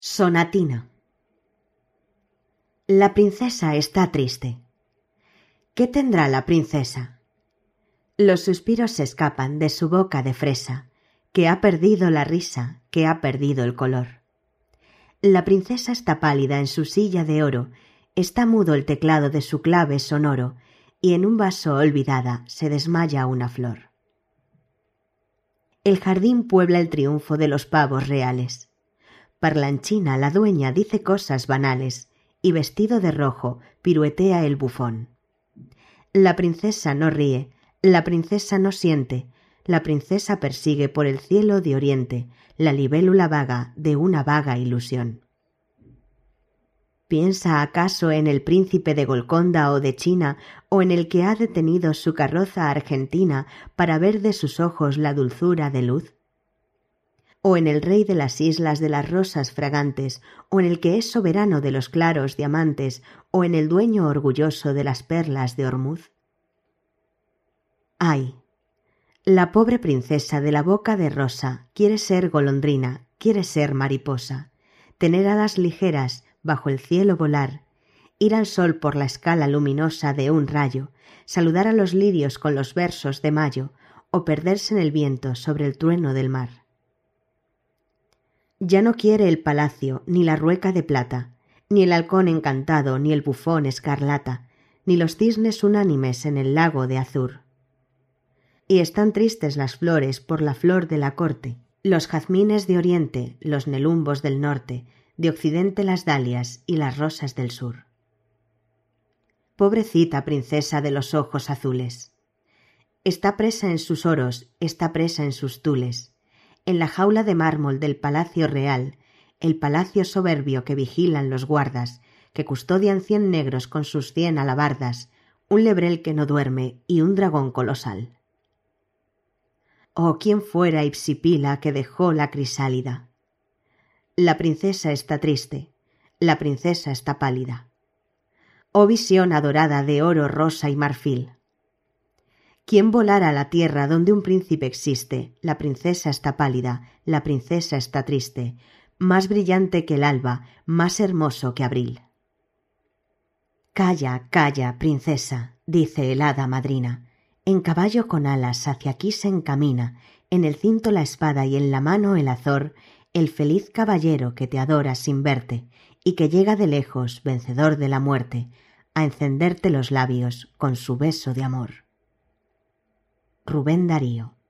Sonatina. La princesa está triste. ¿Qué tendrá la princesa? Los suspiros se escapan de su boca de fresa, que ha perdido la risa, que ha perdido el color. La princesa está pálida en su silla de oro, está mudo el teclado de su clave sonoro, y en un vaso olvidada se desmaya una flor. El jardín puebla el triunfo de los pavos reales. Parlanchina, la dueña, dice cosas banales, y vestido de rojo piruetea el bufón. La princesa no ríe, la princesa no siente, la princesa persigue por el cielo de oriente la libélula vaga de una vaga ilusión. ¿Piensa acaso en el príncipe de Golconda o de China, o en el que ha detenido su carroza argentina para ver de sus ojos la dulzura de luz? ¿O en el rey de las islas de las rosas fragantes, o en el que es soberano de los claros diamantes, o en el dueño orgulloso de las perlas de Ormuz? ¡Ay! La pobre princesa de la boca de rosa quiere ser golondrina, quiere ser mariposa, tener alas ligeras, bajo el cielo volar, ir al sol por la escala luminosa de un rayo, saludar a los lirios con los versos de mayo, o perderse en el viento sobre el trueno del mar. Ya no quiere el palacio, ni la rueca de plata, ni el halcón encantado, ni el bufón escarlata, ni los cisnes unánimes en el lago de azur. Y están tristes las flores por la flor de la corte, los jazmines de oriente, los nelumbos del norte, de occidente las dalias y las rosas del sur. Pobrecita princesa de los ojos azules. Está presa en sus oros, está presa en sus tules, en la jaula de mármol del palacio real, el palacio soberbio que vigilan los guardas, que custodian 100 negros con sus 100 alabardas, un lebrel que no duerme y un dragón colosal. Oh, quién fuera Hipsipila que dejó la crisálida. La princesa está triste, la princesa está pálida. Oh visión adorada de oro, rosa y marfil. ¿Quién volara a la tierra donde un príncipe existe? La princesa está pálida, la princesa está triste, más brillante que el alba, más hermoso que abril. Calla, calla, princesa, dice el hada madrina, en caballo con alas hacia aquí se encamina, en el cinto la espada y en la mano el azor, el feliz caballero que te adora sin verte y que llega de lejos, vencedor de la muerte, a encenderte los labios con su beso de amor. Rubén Darío.